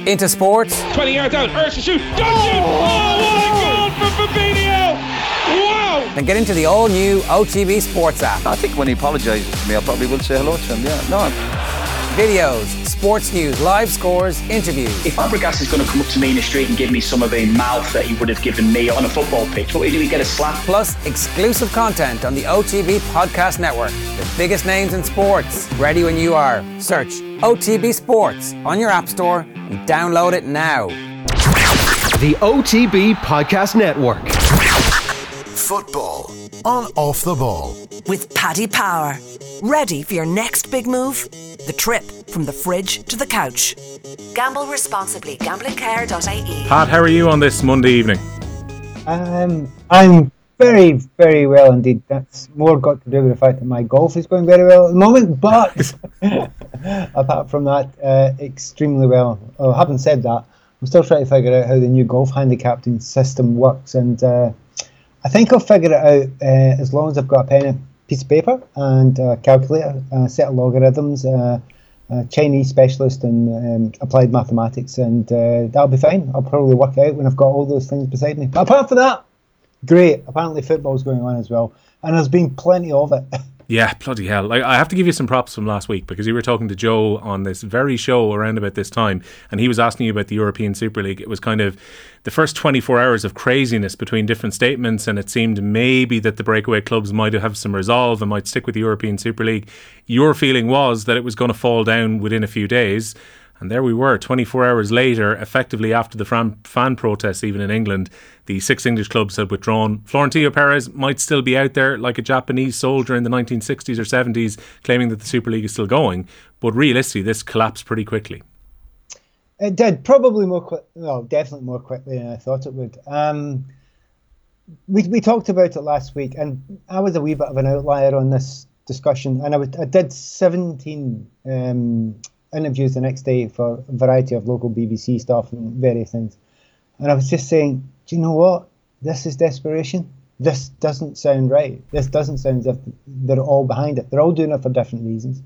into sports. 20 yards out, Ursa shoot, Dungeon! Oh, what a goal from Fabinho! Wow! Then get into the all-new OTB Sports app. I think when he apologises to me, I probably will say hello to him, yeah. No. Videos, sports news, live scores, interviews. If Fabregas is going to come up to me in the street and give me some of the mouth that he would have given me on a football pitch, what do we get a slap? Plus exclusive content on the OTB Podcast Network. The biggest names in sports. Ready when you are. Search OTB Sports on your app store and download it now. The OTB Podcast Network. Football on Off the Ball. With Paddy Power. Ready for your next big move? The trip from the fridge to the couch. Gamble responsibly. Gamblingcare.ie. Pat, how are you on this Monday evening? I'm very, very well indeed. That's more got to do with the fact that my golf is going very well at the moment, but apart from that, extremely well. Oh, having said that, I'm still trying to figure out how the new golf handicapping system works, and I think I'll figure it out as long as I've got a pen and piece of paper and a calculator, a set of logarithms, a Chinese specialist in applied mathematics, and that'll be fine. I'll probably work it out when I've got all those things beside me. But apart from that, great. Apparently football's going on as well, and there's been plenty of it. Yeah, bloody hell. Like, I have to give you some props from last week, because you were talking to Joe on this very show around about this time, and he was asking you about the European Super League. It was kind of the first 24 hours of craziness between different statements, and it seemed maybe that the breakaway clubs might have some resolve and might stick with the European Super League. Your feeling was that it was going to fall down within a few days. And there we were, 24 hours later, effectively after the fan protests, even in England, the 6 English clubs had withdrawn. Florentino Perez might still be out there like a Japanese soldier in the 1960s or 70s, claiming that the Super League is still going. But realistically, this collapsed pretty quickly. It did, probably definitely more quickly than I thought it would. We talked about it last week, and I was a wee bit of an outlier on this discussion. And I did 17... interviews the next day for a variety of local BBC stuff and various things. And I was just saying, do you know what? This is desperation. This doesn't sound right. This doesn't sound as if they're all behind it. They're all doing it for different reasons.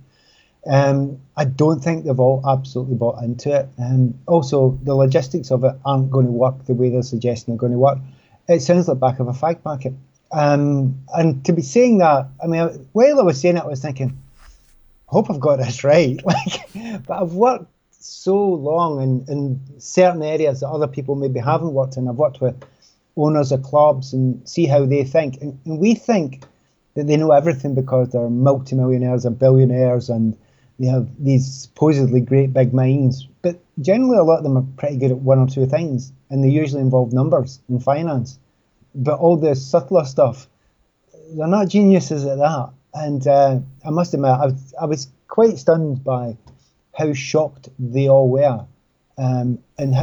I don't think they've all absolutely bought into it. Also, the logistics of it aren't going to work the way they're suggesting they're going to work. It sounds like back of a fag packet. And to be saying that, I mean, while I was saying it, I was thinking, hope I've got this right. But I've worked so long in certain areas that other people maybe haven't worked in. I've worked with owners of clubs and see how they think. And we think that they know everything because they're multimillionaires or billionaires and they have these supposedly great big minds. But generally, a lot of them are pretty good at one or two things, and they usually involve numbers and finance. But all the subtler stuff, they're not geniuses at that. And I must admit, I was quite stunned by how shocked they all were, and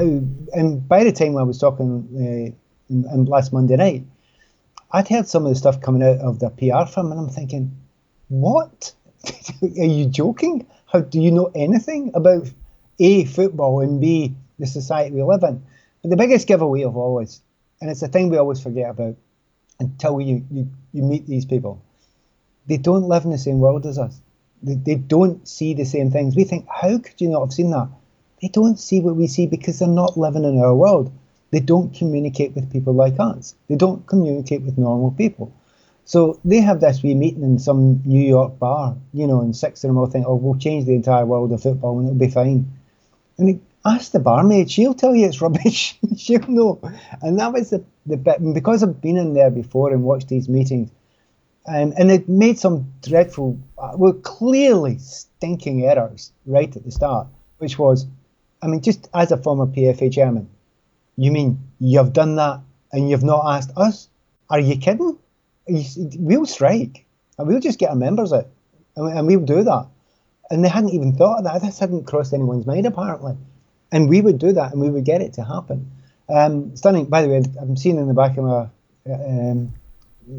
by the time I was talking last Monday night, I'd heard some of the stuff coming out of their PR firm, and I'm thinking, what? Are you joking? How do you know anything about A, football, and B, the society we live in? But the biggest giveaway of all is, and it's a thing we always forget about until you meet these people, they don't live in the same world as us. They don't see the same things. We think, how could you not have seen that? They don't see what we see because they're not living in our world. They don't communicate with people like us. They don't communicate with normal people. So they have this wee meeting in some New York bar, and 6 of them all think, oh, we'll change the entire world of football and it'll be fine. And ask the barmaid, she'll tell you it's rubbish. She'll know. And that was the bit, and because I've been in there before and watched these meetings, and it made some dreadful, clearly stinking errors right at the start, which was, just as a former PFA chairman, you mean you've done that and you've not asked us? Are you kidding? We'll strike and we'll just get our members out and we'll do that. And they hadn't even thought of that. This hadn't crossed anyone's mind apparently. And we would do that and we would get it to happen. Stunning. By the way, I'm seeing in the back of my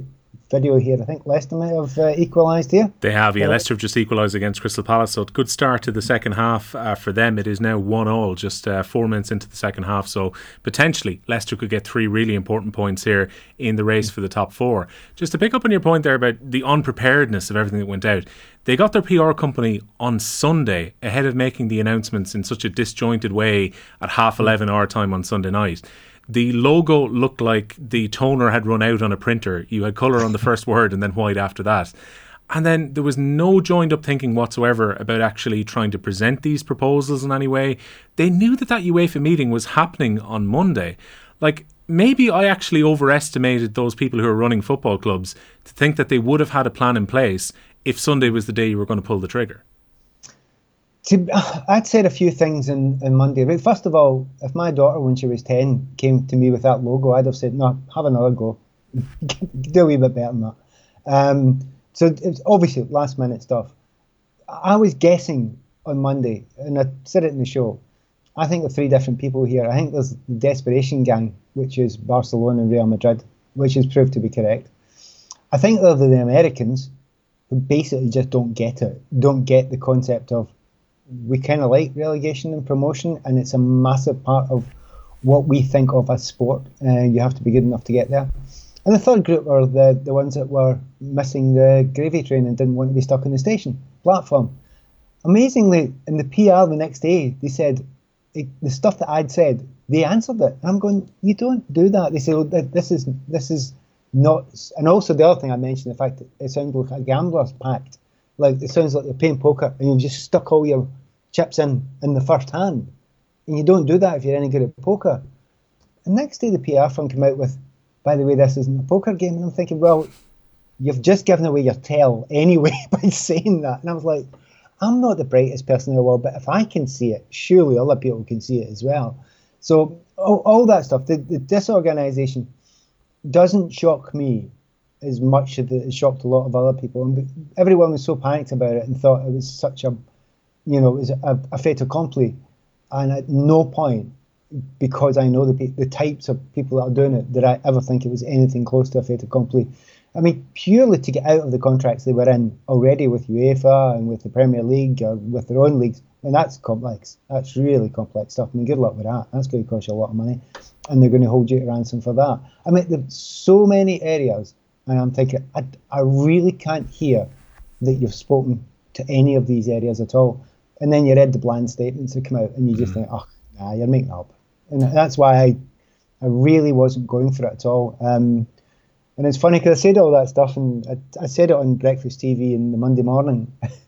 video here. I think Leicester might have equalised here. They have, yeah. Leicester have just equalised against Crystal Palace, so good start to the second half for them. It is now 1-1, just 4 minutes into the second half, so potentially Leicester could get 3 really important points here in the race for the top 4. Just to pick up on your point there about the unpreparedness of everything that went out, they got their PR company on Sunday ahead of making the announcements in such a disjointed way at 11:30 our time on Sunday night. The logo looked like the toner had run out on a printer. You had colour on the first word and then white after that. And then there was no joined up thinking whatsoever about actually trying to present these proposals in any way. They knew that UEFA meeting was happening on Monday. Like, maybe I actually overestimated those people who are running football clubs to think that they would have had a plan in place if Sunday was the day you were going to pull the trigger. I'd said a few things in Monday. But first of all, if my daughter, when she was 10, came to me with that logo, I'd have said, no, have another go. Do a wee bit better than that. So it's obviously last minute stuff. I was guessing on Monday, and I said it in the show, I think there are 3 different people here. I think there's the Desperation Gang, which is Barcelona and Real Madrid, which has proved to be correct. I think they're the Americans who basically just don't get it, don't get the concept of, we kind of like relegation and promotion, and it's a massive part of what we think of as sport. You have to be good enough to get there. And the third group are the ones that were missing the gravy train and didn't want to be stuck in the station platform. Amazingly, in the PR the next day, they said the stuff that I'd said, they answered it. And I'm going, you don't do that. They say, oh, this is not. And also the other thing I mentioned, the fact that it sounds like a gambler's pact. Like, it sounds like you're playing poker and you've just stuck all your chips in the first hand. And you don't do that if you're any good at poker. And next day the PR firm came out with, by the way, this isn't a poker game. And I'm thinking, well, you've just given away your tail anyway by saying that. And I was like, I'm not the brightest person in the world, but if I can see it, surely other people can see it as well. So all that stuff, the disorganisation doesn't shock me as much as it shocked a lot of other people. And everyone was so panicked about it and thought it was such a, it was a fait accompli. And at no point, because I know the types of people that are doing it, did I ever think it was anything close to a fait accompli. I mean, purely to get out of the contracts they were in already with UEFA and with the Premier League or with their own leagues, and that's complex. That's really complex stuff. I mean, good luck with that. That's going to cost you a lot of money, and they're going to hold you to ransom for that. I mean, there's so many areas, and I'm thinking, I really can't hear that you've spoken to any of these areas at all. And then you read the bland statements that come out, and you just think, oh, nah, you're making it up. And that's why I really wasn't going for it at all. And it's funny because I said all that stuff, and I said it on Breakfast TV in the Monday morning,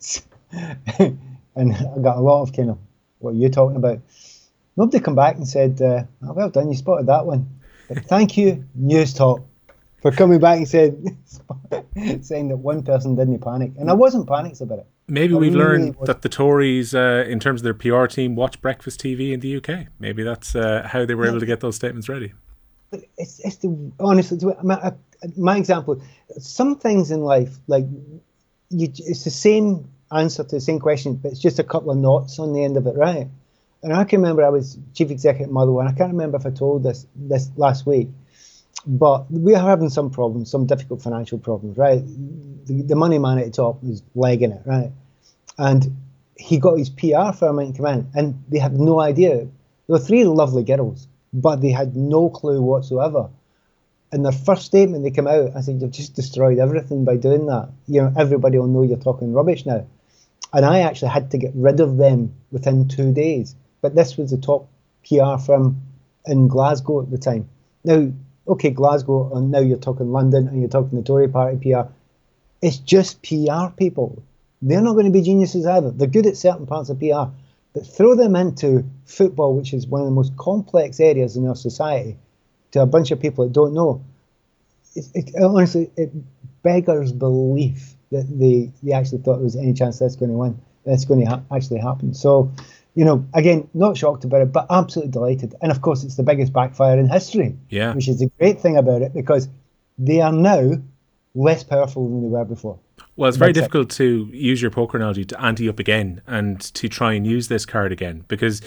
and I got a lot of kind of, what are you talking about? Nobody come back and said, oh, well done, you spotted that one. But thank you, News Talk, for coming back and saying that one person didn't panic. And I wasn't panicked about it. Maybe we've learned that the Tories, in terms of their PR team, watch Breakfast TV in the UK. Maybe that's how they were able to get those statements ready. But it's honestly, my example, some things in life, like, it's the same answer to the same question, but it's just a couple of knots on the end of it, right? And I can remember I was chief executive at Motherwell, and I can't remember if I told this last week, but we are having some problems, some difficult financial problems, right? The money man at the top was legging it, right? And he got his PR firm in come in, and they had no idea. There were 3 lovely girls, but they had no clue whatsoever. In their first statement, they came out, I said, you've just destroyed everything by doing that. Everybody will know you're talking rubbish now. And I actually had to get rid of them within 2 days. But this was the top PR firm in Glasgow at the time. Now, okay, Glasgow, and now you're talking London, and you're talking the Tory party PR. It's just PR people. They're not going to be geniuses either. They're good at certain parts of PR. But throw them into football, which is one of the most complex areas in our society, to a bunch of people that don't know. Honestly, it beggars belief that they actually thought there was any chance that's going to win. That's going to actually happen. So, again, not shocked about it, but absolutely delighted. And of course, it's the biggest backfire in history, which is the great thing about it, because they are now less powerful than they were before. Well, it's very difficult to use your poker analogy to ante up again and to try and use this card again, because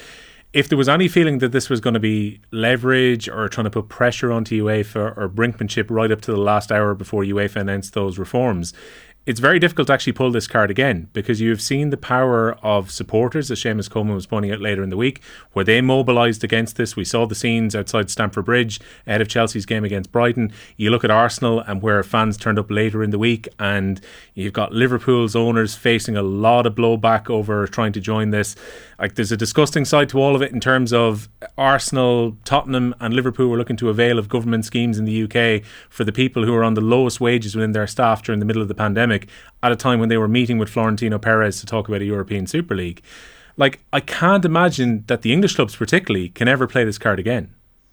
if there was any feeling that this was going to be leverage or trying to put pressure onto UEFA or brinkmanship right up to the last hour before UEFA announced those reforms, it's very difficult to actually pull this card again, because you've seen the power of supporters, as Seamus Coleman was pointing out later in the week, where they mobilised against this. We saw the scenes outside Stamford Bridge ahead of Chelsea's game against Brighton. You look at Arsenal and where fans turned up later in the week, and you've got Liverpool's owners facing a lot of blowback over trying to join this. Like, there's a disgusting side to all of it in terms of Arsenal, Tottenham and Liverpool were looking to avail of government schemes in the UK for the people who are on the lowest wages within their staff during the middle of the pandemic, at a time when they were meeting with Florentino Perez to talk about a European Super League. Like, I can't imagine that the English clubs particularly can ever play this card again.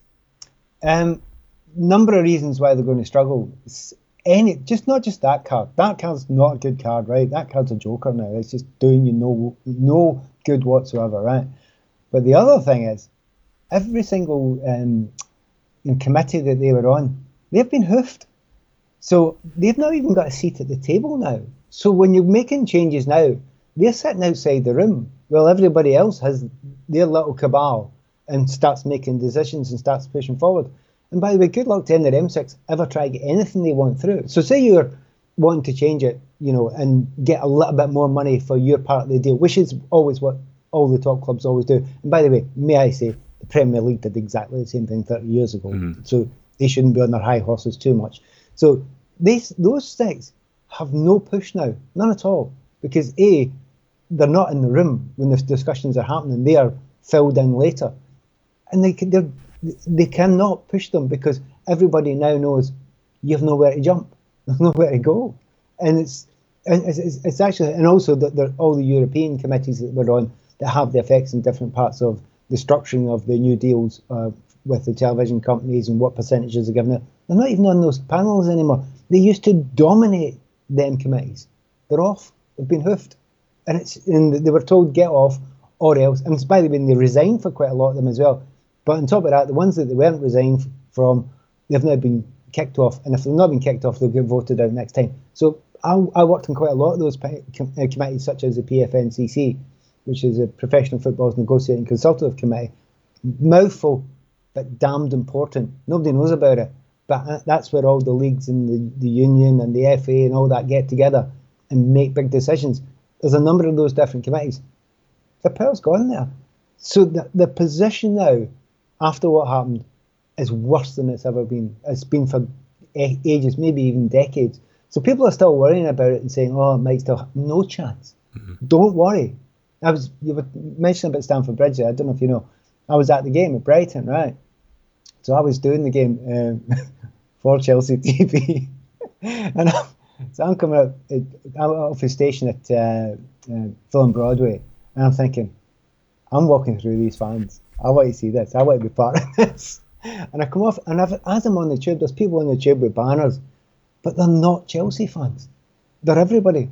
Number of reasons why they're going to struggle. Not just that card. That card's not a good card, right? That card's a joker now. It's just doing you no good whatsoever, right? But the other thing is, every single committee that they were on, they've been hoofed. So they've not even got a seat at the table now. So when you're making changes now, they're sitting outside the room. Well, everybody else has their little cabal and starts making decisions and starts pushing forward. And by the way, good luck to any of them six ever try to get anything they want through. So say you're wanting to change it, and get a little bit more money for your part of the deal, which is always what all the top clubs always do. And by the way, may I say, the Premier League did exactly the same thing 30 years ago. Mm-hmm. So they shouldn't be on their high horses too much. So those six have no push now, none at all, because A, they're not in the room when the discussions are happening. They are filled in later, and they cannot push them because everybody now knows you have nowhere to jump, there's nowhere to go, and it's actually, and also that all the European committees that we're on that have the effects in different parts of the structuring of the new deals with the television companies and what percentages are given it. They're not even on those panels anymore. They used to dominate them committees. They're off. They've been hoofed. And they were told get off or else. And by the way, they resigned for quite a lot of them as well. But on top of that, the ones that they weren't resigned from, they've now been kicked off. And if they've not been kicked off, they'll get voted out next time. So I worked in quite a lot of those committees, such as the PFNCC, which is a Professional Footballers Negotiating Consultative Committee. Mouthful, but damned important. Nobody knows about it. But that's where all the leagues and the union and the FA and all that get together and make big decisions. There's a number of those different committees. The power's gone there. So the position now, after what happened, is worse than it's ever been. It's been for ages, maybe even decades. So people are still worrying about it and saying, oh, it might still have no chance. Mm-hmm. Don't worry. You were mentioning about Stamford Bridge there. I don't know if you know. I was at the game at Brighton, right? So I was doing the game for Chelsea TV. And I'm coming out of the station at Fulham Broadway, and I'm thinking, I'm walking through these fans. I want to see this. I want to be part of this. And I come off, and as I'm on the tube, there's people on the tube with banners, but they're not Chelsea fans. They're everybody.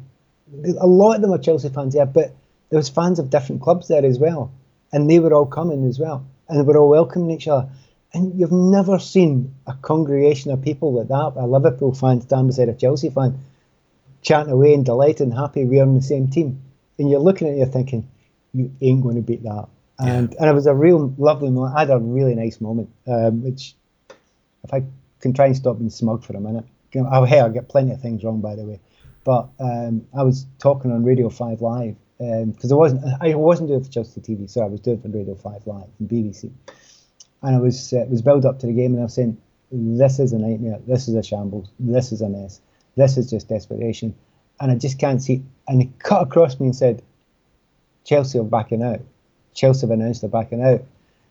A lot of them are Chelsea fans, yeah, but there was fans of different clubs there as well. And they were all coming as well. And they were all welcoming each other. And you've never seen a congregation of people like that, a Liverpool fan stand beside a Chelsea fan, chatting away and delighted and happy we're on the same team. And you're looking at it, you're thinking, you ain't going to beat that. And it was a real lovely moment. I had a really nice moment, which, if I can try and stop being smug for a minute. I get plenty of things wrong, by the way. But I was talking on Radio 5 Live, because I wasn't doing it for Chelsea TV, so I was doing it for Radio 5 Live from BBC. And it was build up to the game, and I was saying, this is a nightmare, this is a shambles, this is a mess, this is just desperation, and I just can't see. And he cut across me and said, Chelsea are backing out. Chelsea have announced they're backing out.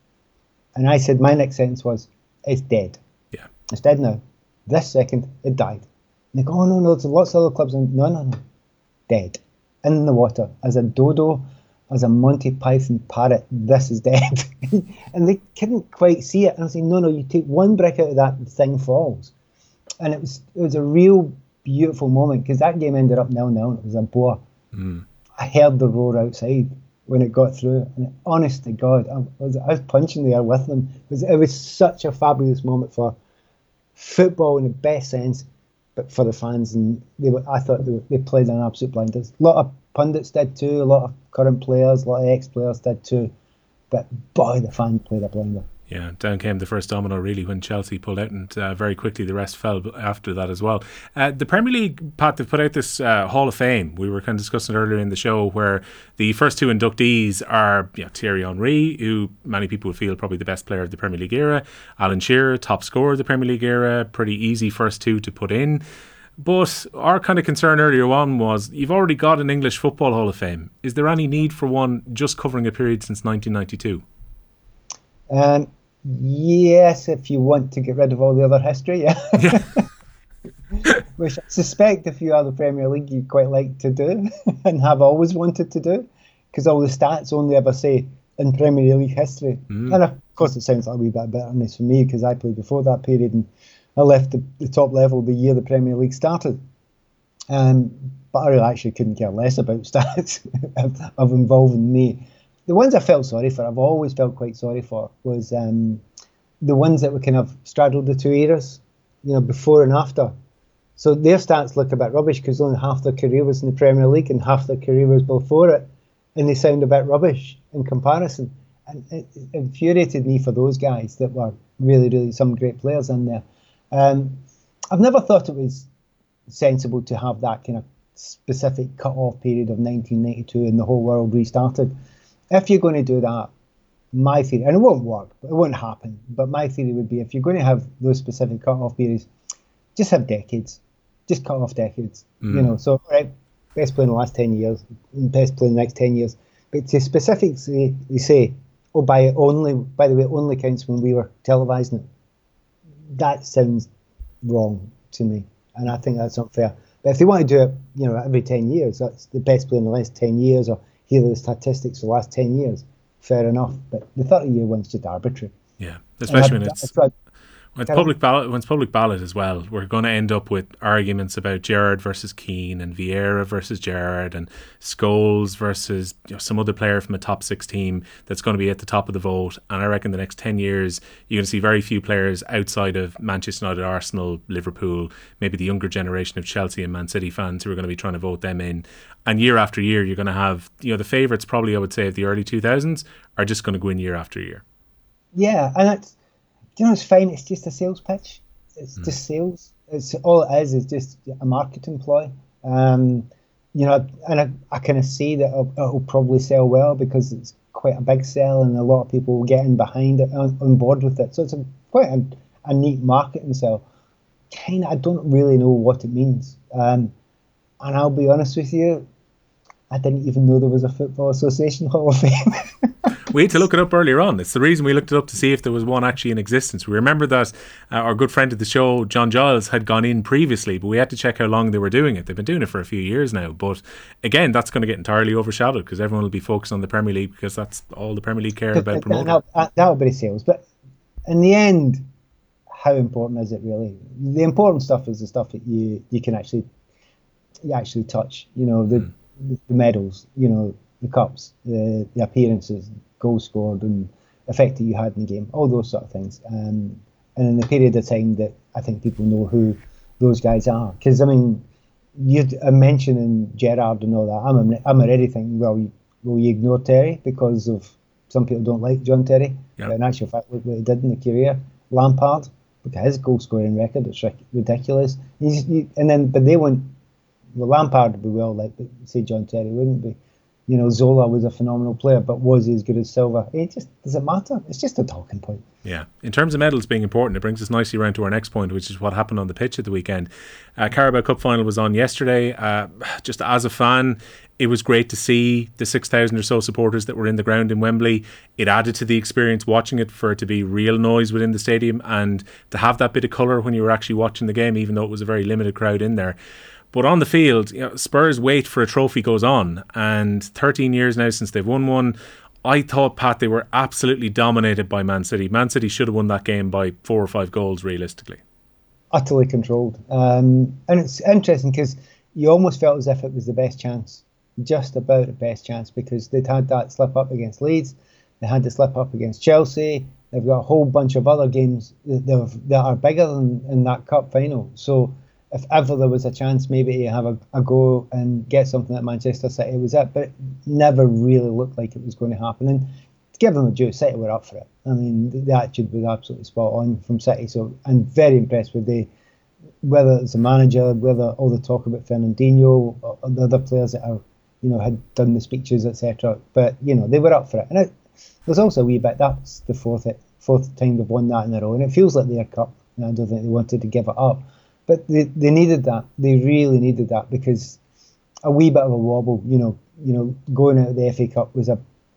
And I said, my next sentence was, it's dead. Yeah, it's dead now. This second, it died. And they go, oh no, there's lots of other clubs. No, dead. In the water, as a dodo, as a Monty Python parrot, this is dead. And they couldn't quite see it. And I was saying, no, you take one brick out of that, the thing falls. And it was a real beautiful moment, because that game ended up 0-0. It was a bore. I heard the roar outside when it got through, and honest to God, I was punching the air with them. It was such a fabulous moment for football in the best sense, but for the fans, and I thought they played an absolute blinders. A lot of pundits did too, a lot of current players, a lot of ex-players did too. But boy, the fans played a blinder. Yeah, down came the first domino really when Chelsea pulled out, and very quickly the rest fell after that as well. The Premier League, Pat, they've put out this Hall of Fame. We were kind of discussing it earlier in the show, where the first two inductees are Thierry Henry, who many people would feel probably the best player of the Premier League era, Alan Shearer, top scorer of the Premier League era, pretty easy first two to put in. But our kind of concern earlier on was, you've already got an English Football Hall of Fame. Is there any need for one just covering a period since 1992? Yes, if you want to get rid of all the other history, yeah. Which I suspect if you are the Premier League, you'd quite like to do and have always wanted to do, because all the stats only ever say in Premier League history. And of course, it sounds like a wee bit of bitterness for me because I played before that period and I left the top level the year the Premier League started. But I really actually couldn't care less about stats of involving me. The ones I felt sorry for, I've always felt quite sorry for, was the ones that were kind of straddled the two eras, before and after. So their stats look a bit rubbish because only half their career was in the Premier League and half their career was before it, and they sound a bit rubbish in comparison. And it infuriated me for those guys that were really, really some great players in there. I've never thought it was sensible to have that kind of specific cut-off period of 1992 and the whole world restarted. If you're going to do that, my theory, and it won't work, it won't happen, but my theory would be, if you're going to have those specific cut-off periods, just have decades. Just cut off decades. So, right, best player in the last 10 years, best player in the next 10 years. But to specifically say, by the way, it only counts when we were televising it, that sounds wrong to me. And I think that's unfair. But if they want to do it, every 10 years, that's the best player in the last 10 years, or here are the statistics for the last 10 years, fair enough. But the 30-year one's just arbitrary. Yeah, especially when it's public ballot as well. We're going to end up with arguments about Gerrard versus Keane and Vieira versus Gerrard and Scholes versus some other player from a top six team that's going to be at the top of the vote. And I reckon the next 10 years you're going to see very few players outside of Manchester United, Arsenal, Liverpool, maybe the younger generation of Chelsea and Man City fans who are going to be trying to vote them in. And year after year you're going to have the favourites, probably I would say of the early 2000s, are just going to go in year after year. Yeah, and that's, it's fine. It's just a sales pitch. It's just sales. It's all it is just a marketing ploy. And I kind of see that it'll probably sell well because it's quite a big sell and a lot of people will get in behind it, on board with it. So it's quite a neat marketing sell. I don't really know what it means. And I'll be honest with you, I didn't even know there was a Football Association Hall of Fame. We had to look it up earlier on. It's the reason we looked it up, to see if there was one actually in existence. We remember that our good friend of the show, John Giles, had gone in previously, but we had to check how long they were doing it. They've been doing it for a few years now. But again, that's going to get entirely overshadowed because everyone will be focused on the Premier League because that's all the Premier League care about promoting. That'll be the sales. But in the end, how important is it really? The important stuff is the stuff that you can actually touch. The medals, the cups, the appearances, goals scored and effect that you had in the game, all those sort of things. And in the period of time that I think people know who those guys are. Because, you're mentioning Gerrard and all that. I'm already thinking, will you ignore Terry because of some people don't like John Terry? Yep. But in actual fact, look what he did in the career. Lampard, look at his goal scoring record, it's ridiculous. But they won't. Well, Lampard would be well like, say John Terry wouldn't be. Zola was a phenomenal player, but was he as good as Silva? Does it matter? It's just a talking point. Yeah. In terms of medals being important, it brings us nicely around to our next point, which is what happened on the pitch at the weekend. Carabao Cup final was on yesterday. Just as a fan, it was great to see the 6,000 or so supporters that were in the ground in Wembley. It added to the experience watching it for it to be real noise within the stadium and to have that bit of colour when you were actually watching the game, even though it was a very limited crowd in there. But on the field, Spurs' wait for a trophy goes on, and 13 years now since they've won one. I thought, Pat, they were absolutely dominated by Man City. Man City should have won that game by 4 or 5 goals, realistically. Utterly controlled. And it's interesting because you almost felt as if it was the best chance, just about the best chance, because they'd had that slip up against Leeds, they had the slip up against Chelsea, they've got a whole bunch of other games that are bigger than that cup final. So if ever there was a chance maybe to have a go and get something at Manchester City, it was it. But it never really looked like it was going to happen. And give them a due, City were up for it. I mean, the attitude was absolutely spot on from City. So I'm very impressed with whether it's the manager, whether all the talk about Fernandinho, or the other players that are, had done the speeches, etc. But they were up for it. And there's also a wee bit. That's the fourth time they've won that in a row, and it feels like their cup. And I don't think they wanted to give it up, but they needed that. They really needed that, because a wee bit of a wobble, going out of the FA Cup was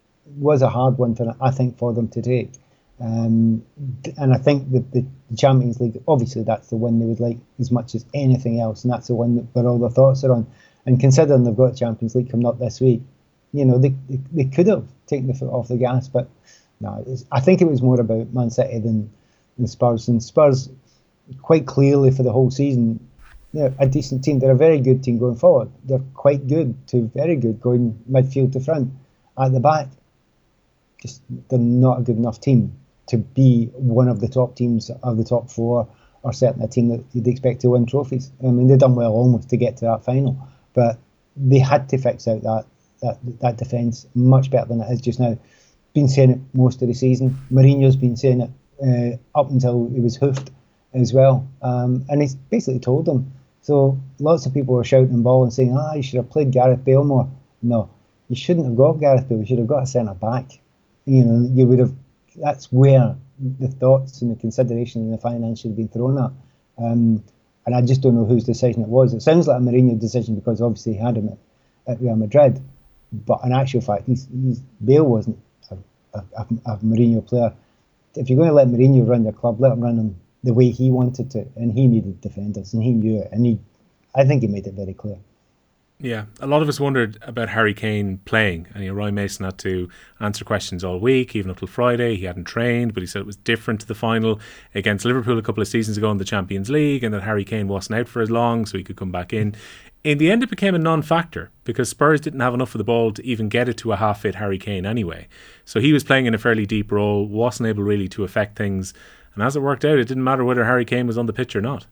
a hard one for them to take. And I think the Champions League, obviously that's the one they would like as much as anything else, and that's the one where all their thoughts are on. And considering they've got Champions League coming up this week, they could have taken the foot off the gas, but no, I think it was more about Man City than Spurs. And Spurs, quite clearly for the whole season, a decent team. They're a very good team going forward. They're quite good to very good going midfield to front. At the back, just they're not a good enough team to be one of the top teams of the top four, or certainly a team that you'd expect to win trophies. I mean, they've done well almost to get to that final, but they had to fix out that defence much better than it is just now. Been saying it most of the season. Mourinho's been saying it up until he was hoofed as well, and he's basically told them. So lots of people were shouting ball and saying, you should have played Gareth Bale more. No, you shouldn't have got Gareth Bale. You should have got a centre back. You would have. That's where the thoughts and the consideration and the finance should have been thrown at. And I just don't know whose decision it was. It sounds like a Mourinho decision, because obviously he had him at Real Madrid. But in actual fact, Bale wasn't a Mourinho player. If you're going to let Mourinho run your club, let him run him the way he wanted to. And he needed defenders, and he knew it. And I think he made it very clear. Yeah, a lot of us wondered about Harry Kane playing, and Ryan Mason had to answer questions all week, even up till Friday. He hadn't trained, but he said it was different to the final against Liverpool a couple of seasons ago in the Champions League, and that Harry Kane wasn't out for as long, so he could come back in. In the end, it became a non-factor, because Spurs didn't have enough of the ball to even get it to a half-fit Harry Kane anyway. So he was playing in a fairly deep role, wasn't able really to affect things, and as it worked out, it didn't matter whether Harry Kane was on the pitch or not.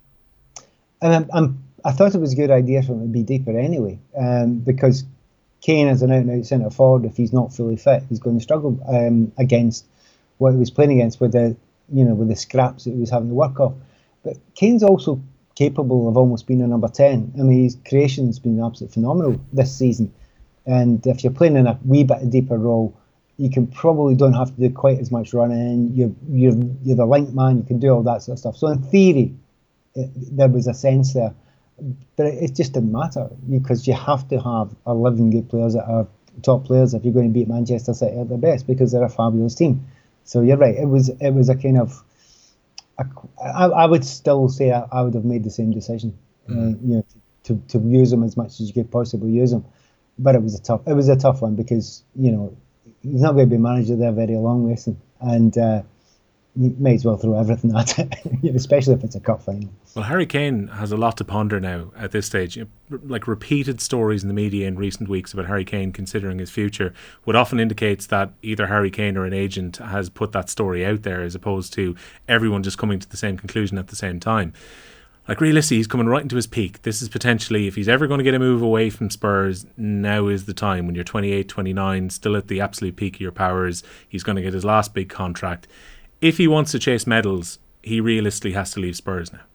I thought it was a good idea for him to be deeper anyway, because Kane as an out-and-out centre forward, if he's not fully fit, he's going to struggle against what he was playing against with the scraps that he was having to work off. But Kane's also capable of almost being a number 10. I mean, his creation's been absolutely phenomenal this season. And if you're playing in a wee bit deeper role, you don't have to do quite as much running. You're the link man. You can do all that sort of stuff. So in theory, there was a sense there. But it just didn't matter, because you have to have 11 good players that are top players if you're going to beat Manchester City at their best, because they're a fabulous team. So you're right. It was a kind of. I would still say I would have made the same decision. To use them as much as you could possibly use them, but it was a tough one, because he's not going to be manager there very long, Mason, and you may as well throw everything at it, especially if it's a cup final. Well, Harry Kane has a lot to ponder now at this stage. Like repeated stories in the media in recent weeks about Harry Kane considering his future would often indicates that either Harry Kane or an agent has put that story out there, as opposed to everyone just coming to the same conclusion at the same time. Like realistically, he's coming right into his peak. This is potentially, if he's ever going to get a move away from Spurs, now is the time. When you're 28, 29, still at the absolute peak of your powers, he's going to get his last big contract. If he wants to chase medals, he realistically has to leave Spurs now.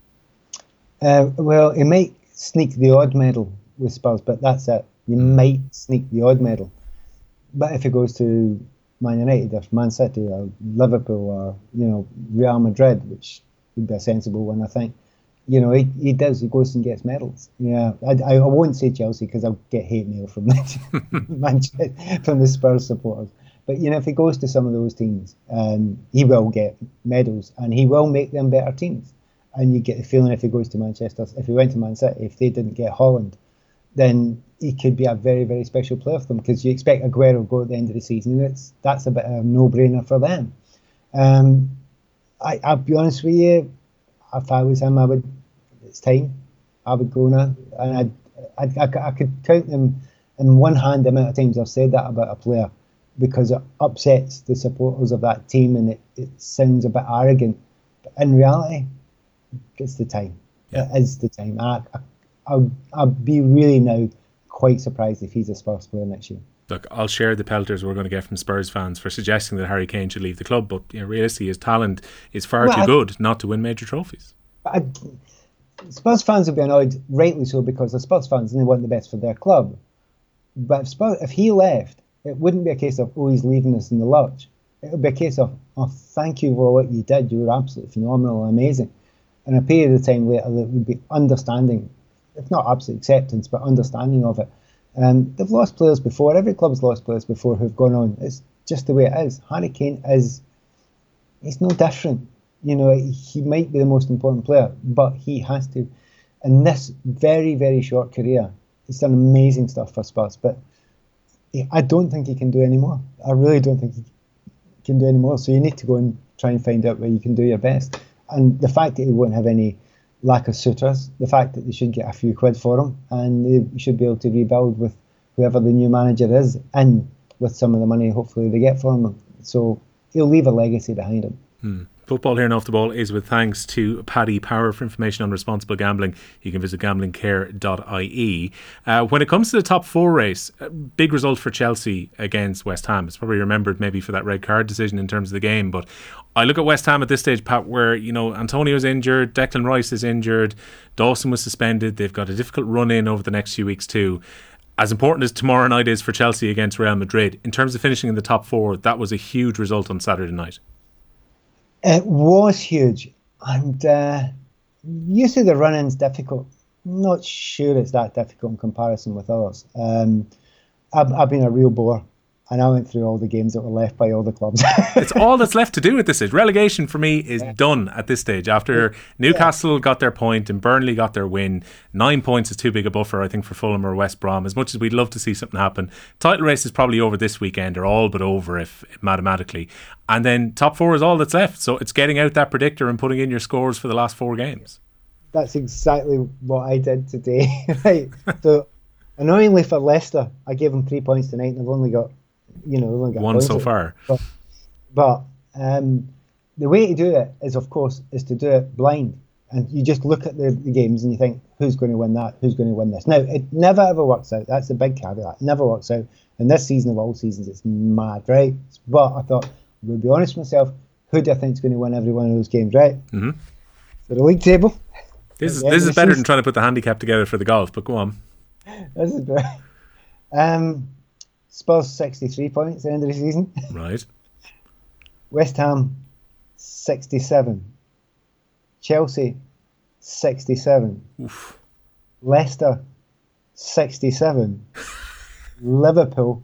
Well, he might sneak the odd medal with Spurs, but that's it. You might sneak the odd medal. But if he goes to Man United or Man City or Liverpool or, Real Madrid, which would be a sensible one, I think, he goes and gets medals. Yeah, I won't say Chelsea, because I'll get hate mail from from the Spurs supporters. But if he goes to some of those teams, he will get medals, and he will make them better teams. And you get the feeling if he goes to Manchester, if he went to Man City, if they didn't get Holland, then he could be a very, very special player for them, because you expect Aguero to go at the end of the season, and that's a bit of a no-brainer for them. I'll be honest with you, if I was him, it's time. I would go now, and I could count them in one hand the amount of times I've said that about a player, because it upsets the supporters of that team, and it sounds a bit arrogant. But in reality, it's the time. Yeah. It is the time. I'll be really now quite surprised if he's a Spurs player next year. Look, I'll share the pelters we're going to get from Spurs fans for suggesting that Harry Kane should leave the club, but realistically, his talent is far too good not to win major trophies. Spurs fans will be annoyed, rightly so, because they're Spurs fans and they want the best for their club. But if he left, it wouldn't be a case of, oh, he's leaving us in the lurch. It would be a case of, oh, thank you for what you did. You were absolutely phenomenal and amazing. And a period of time later, there would be understanding, if not absolute acceptance, but understanding of it. They've lost players before. Every club's lost players before who've gone on. It's just the way it is. Harry Kane he's no different. He might be the most important player, but he has to. In this very, very short career, he's done amazing stuff for Spurs, but I don't think he can do any more. I really don't think he can do any more. So you need to go and try and find out where you can do your best. And the fact that he won't have any lack of suitors, the fact that they should get a few quid for him, and they should be able to rebuild with whoever the new manager is, and with some of the money hopefully they get for him. So he'll leave a legacy behind him. Football here and Off the Ball is with thanks to Paddy Power. For information on responsible gambling, you can visit gamblingcare.ie. When it comes to the top 4 race, a big result for Chelsea against West Ham. It's probably remembered maybe for that red card decision in terms of the game, but I look at West Ham at this stage, Pat, where Antonio's injured, Declan Rice is injured, Dawson was suspended, they've got a difficult run in over the next few weeks too. As important as tomorrow night is for Chelsea against Real Madrid, in terms of finishing in the top 4, that was a huge result on Saturday night. It was huge, and usually the run-in's difficult. I'm not sure it's that difficult in comparison with others. I've been a real bore, and I went through all the games that were left by all the clubs. It's all that's left to do at this stage. Relegation for me is done at this stage. After Newcastle got their point and Burnley got their win, 9 points is too big a buffer, I think, for Fulham or West Brom. As much as we'd love to see something happen, title race is probably over this weekend, or all but over if mathematically. And then top 4 is all that's left. So it's getting out that predictor and putting in your scores for the last 4 games. That's exactly what I did today. Right. So annoyingly for Leicester, I gave them 3 points tonight, and they've only got one so far. But the way to do it is, of course, to do it blind. And you just look at the games and you think, who's going to win that? Who's going to win this? Now, it never ever works out. That's the big caveat. It never works out. And this season of all seasons, it's mad, right? But I thought, I'm going to be honest with myself, who do I think is going to win every one of those games, right? Mm-hmm. So the league table. This is better than trying to put the handicap together for the golf, but go on. This is great. Spurs 63 points at the end of the season. Right. West Ham 67. Chelsea 67. Oof. Leicester 67. Liverpool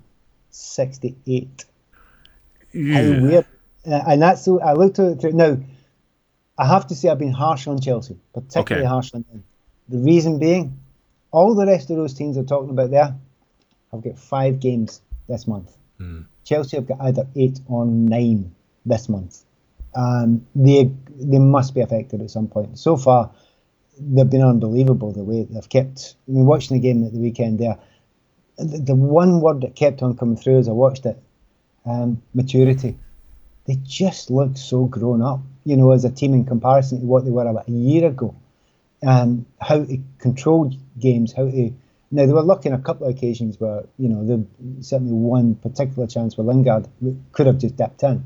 68. Yeah. How weird. And that's so I looked at it now. I have to say I've been harsh on Chelsea, particularly harsh on them. The reason being, all the rest of those teams are talking about there have got 5 games this month. Chelsea have got either 8 or 9 this month. They must be affected at some point. So far, they've been unbelievable the way they've kept. I mean, watching the game at the weekend there, the one word that kept on coming through as I watched it, maturity. They just look so grown up, as a team in comparison to what they were about a year ago. How to control games, Now, they were lucky in a couple of occasions where, there certainly one particular chance where Lingard could have just dipped in.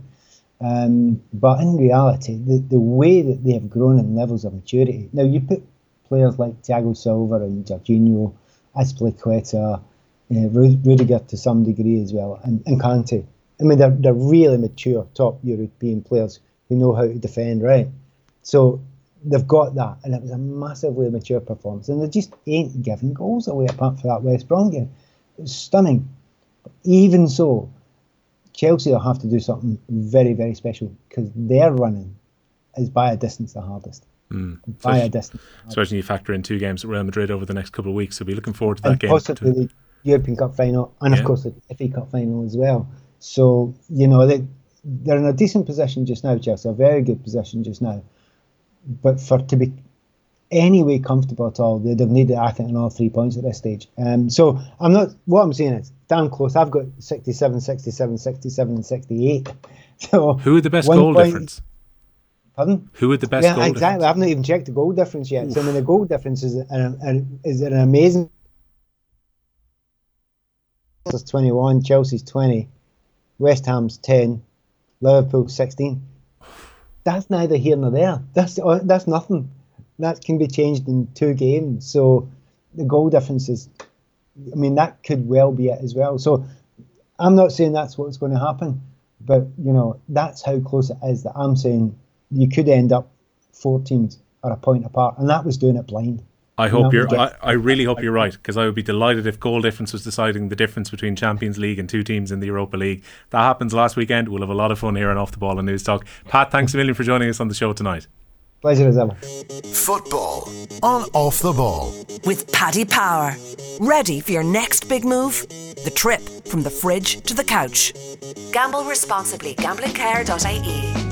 But in reality, the way that they have grown in levels of maturity. Now, you put players like Thiago Silva and Jorginho, Azpilicueta, Rudiger to some degree as well, and Kante. I mean, they're really mature top European players who know how to defend, right? So they've got that, and it was a massively mature performance. And they just ain't giving goals away apart from that West Brom game. It was stunning. But even so, Chelsea will have to do something very, very special because their running is by a distance the hardest. By a distance. Especially when you factor in 2 games at Real Madrid over the next couple of weeks. So be looking forward to that game. Possibly the European Cup final and, of course, the FA Cup final as well. So, they're in a decent position just now, Chelsea, a very good position just now. But to be any way comfortable at all, they'd have needed, I think, another 3 points at this stage. So what I'm saying is, damn close. I've got 67, 67, 67 and 68. So who had the best goal difference? Pardon? Who had the best goal difference? Exactly. I haven't even checked the goal difference yet. Oof. So, I mean, the goal difference is an amazing Leicester 21, Chelsea's 20, West Ham's 10, Liverpool 16. That's neither here nor there. That's nothing. That can be changed in 2 games. So the goal difference is, I mean, that could well be it as well. So I'm not saying that's what's going to happen, but, you know, that's how close it is that I'm saying you could end up 4 teams are a point apart, and that was doing it blind. I really hope you're right, because I would be delighted if goal difference was deciding the difference between Champions League and 2 teams in the Europa League. That happens last weekend. We'll have a lot of fun here on Off the Ball and News Talk. Pat, thanks a million for joining us on the show tonight. Pleasure as ever. Football on Off the Ball. With Paddy Power. Ready for your next big move? The trip from the fridge to the couch. Gamble responsibly. GamblingCare.ie.